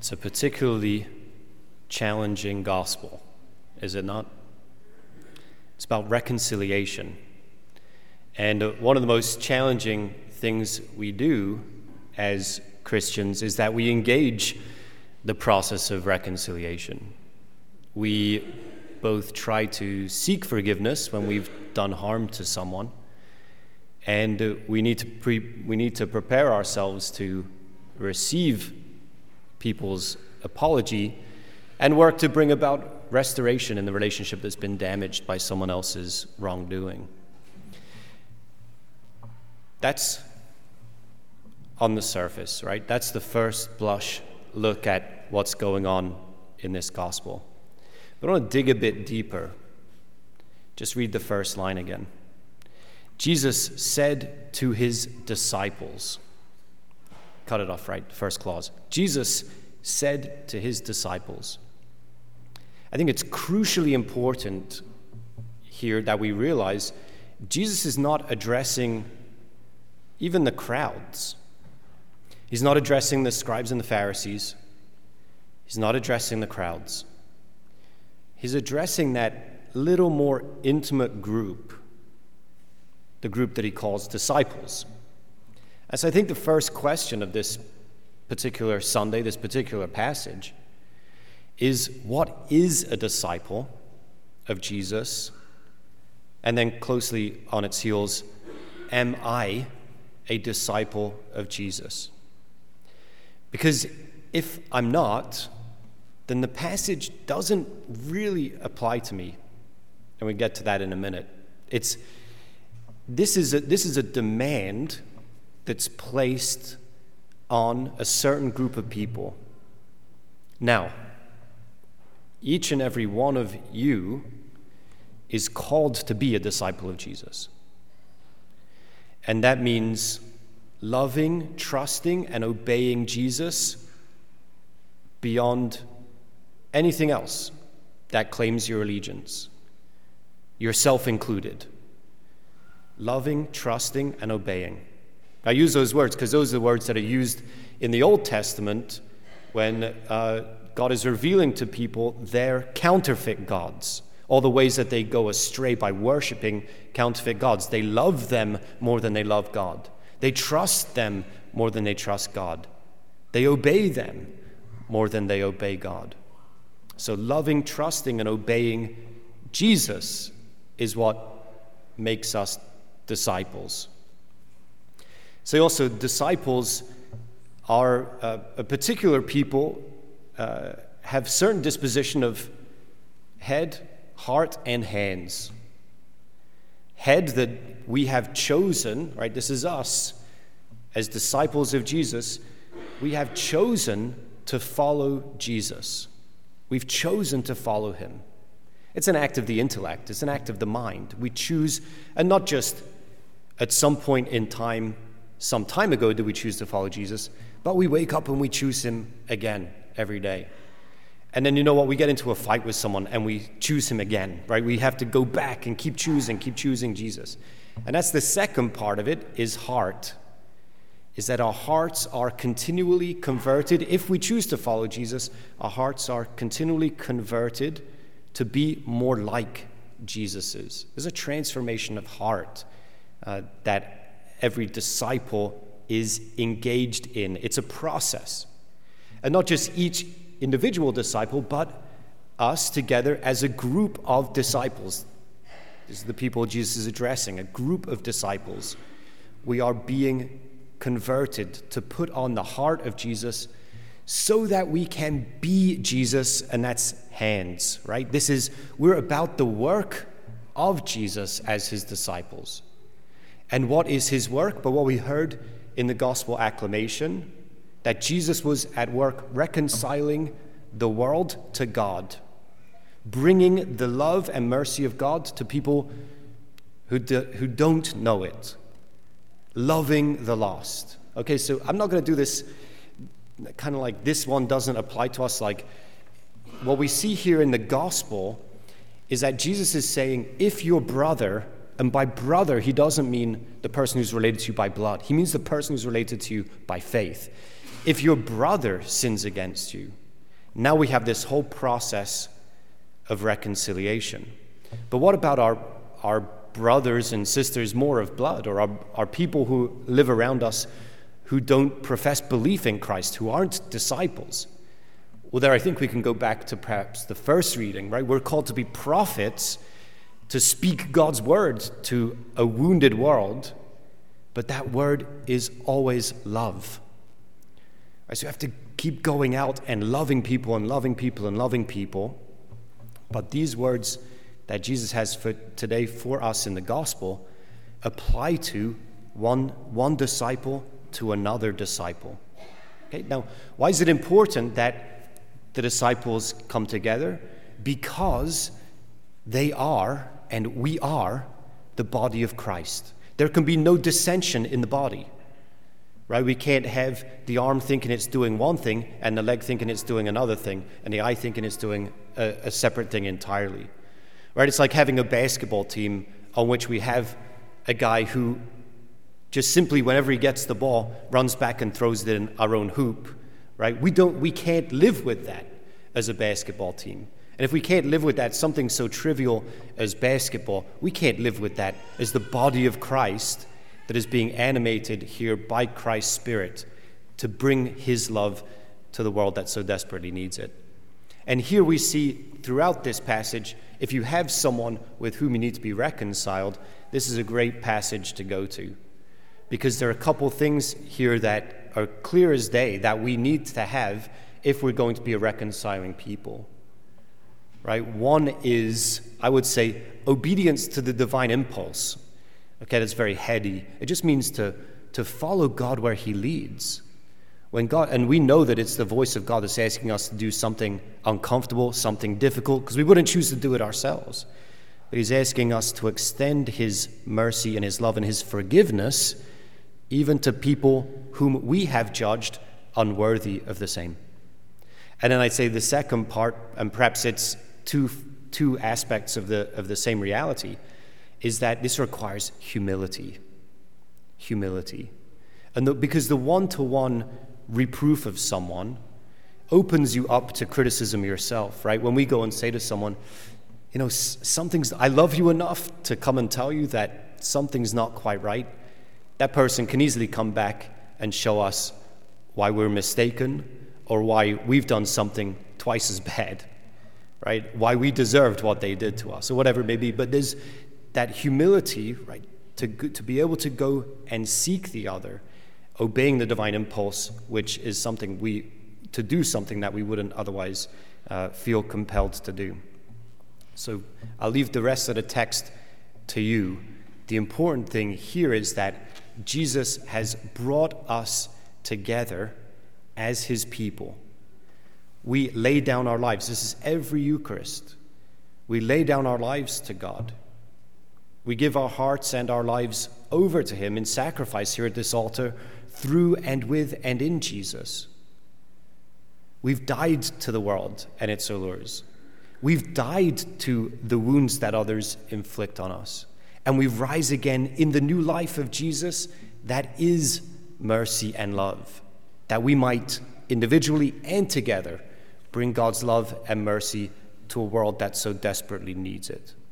It's a particularly challenging gospel, is it not? It's about reconciliation. And one of the most challenging things we do as Christians is that we engage the process of reconciliation. We both try to seek forgiveness when we've done harm to someone, and we need to prepare ourselves to receive people's apology and work to bring about restoration in the relationship that's been damaged by someone else's wrongdoing. That's on the surface, right? That's the first blush look at what's going on in this gospel. But I want to dig a bit deeper. Just read the first line again. Jesus said to his disciples, cut it off, right? First clause. Jesus said to his disciples. I think it's crucially important here that we realize Jesus is not addressing even the crowds. He's not addressing the scribes and the Pharisees. He's not addressing the crowds. He's addressing that little more intimate group, the group that he calls disciples. And so I think the first question of this particular Sunday, this particular passage, is what is a disciple of Jesus? And then closely on its heels, am I a disciple of Jesus? Because if I'm not, then the passage doesn't really apply to me. And we get to that in a minute. This is a demand that's placed on a certain group of people. Now, each and every one of you is called to be a disciple of Jesus. And that means loving, trusting, and obeying Jesus beyond anything else that claims your allegiance, yourself included. Loving, trusting, and obeying. I use those words because those are the words that are used in the Old Testament when God is revealing to people their counterfeit gods, all the ways that they go astray by worshiping counterfeit gods. They love them more than they love God. They trust them more than they trust God. They obey them more than they obey God. So loving, trusting, and obeying Jesus is what makes us disciples. So also, disciples are a particular people, have certain disposition of head, heart, and hands. Head that we have chosen, right? This is us, as disciples of Jesus, we have chosen to follow Jesus. We've chosen to follow him. It's an act of the intellect. It's an act of the mind. We choose, and not just at some point in time, some time ago did we choose to follow Jesus, but we wake up and we choose him again every day. And then you know what? We get into a fight with someone and we choose him again, right? We have to go back and keep choosing Jesus. And that's the second part of it, is heart. Is that our hearts are continually converted. If we choose to follow Jesus, our hearts are continually converted to be more like Jesus's. There's a transformation of heart that every disciple is engaged in. It's a process. And not just each individual disciple, but us together as a group of disciples. This is the people Jesus is addressing, a group of disciples. We are being converted to put on the heart of Jesus so that we can be Jesus, and that's hands, right? We're about the work of Jesus as his disciples. And what is his work? But what we heard in the gospel acclamation, that Jesus was at work reconciling the world to God, bringing the love and mercy of God to people who don't know it, loving the lost. Okay, so I'm not going to do this kind of like this one doesn't apply to us. Like what we see here in the gospel is that Jesus is saying, if your brother, and by brother he doesn't mean the person who's related to you by blood, he means the person who's related to you by faith. if your brother sins against you, now we have this whole process of reconciliation. But what about our brothers and sisters more of blood, or our people who live around us who don't profess belief in Christ, who aren't disciples? Well, there I think we can go back to perhaps the first reading, right? We're called to be prophets, to speak God's word to a wounded world, but that word is always love. Right, so you have to keep going out and loving people and loving people and loving people. But these words that Jesus has for today for us in the gospel apply to one disciple to another disciple. Okay, now, why is it important that the disciples come together? Because they are, and we are, the body of Christ. There can be no dissension in the body. Right? We can't have the arm thinking it's doing one thing and the leg thinking it's doing another thing and the eye thinking it's doing a separate thing entirely. Right? It's like having a basketball team on which we have a guy who just simply, whenever he gets the ball, runs back and throws it in our own hoop. Right? We can't live with that as a basketball team. And if we can't live with that, something so trivial as basketball, we can't live with that as the body of Christ that is being animated here by Christ's Spirit to bring his love to the world that so desperately needs it. And here we see throughout this passage, if you have someone with whom you need to be reconciled, this is a great passage to go to. Because there are a couple things here that are clear as day that we need to have if we're going to be a reconciling people. Right? One is, I would say, obedience to the divine impulse. Okay, that's very heady. It just means to follow God where he leads. When God, and we know that it's the voice of God that's asking us to do something uncomfortable, something difficult, because we wouldn't choose to do it ourselves. But he's asking us to extend his mercy and his love and his forgiveness even to people whom we have judged unworthy of the same. And then I'd say the second part, and perhaps it's two aspects of the same reality, is that this requires humility. Humility. And because the one-to-one reproof of someone opens you up to criticism yourself, right? When we go and say to someone, I love you enough to come and tell you that something's not quite right, that person can easily come back and show us why we're mistaken or why we've done something twice as bad, right? Why we deserved what they did to us or whatever it may be. But there's that humility, right, to be able to go and seek the other, obeying the divine impulse, which is to do something that we wouldn't otherwise feel compelled to do. So I'll leave the rest of the text to you. The important thing here is that Jesus has brought us together as his people. We lay down our lives. This is every Eucharist. We lay down our lives to God. We give our hearts and our lives over to him in sacrifice here at this altar through and with and in Jesus. We've died to the world and its allures. We've died to the wounds that others inflict on us. And we rise again in the new life of Jesus that is mercy and love, that we might individually and together bring God's love and mercy to a world that so desperately needs it.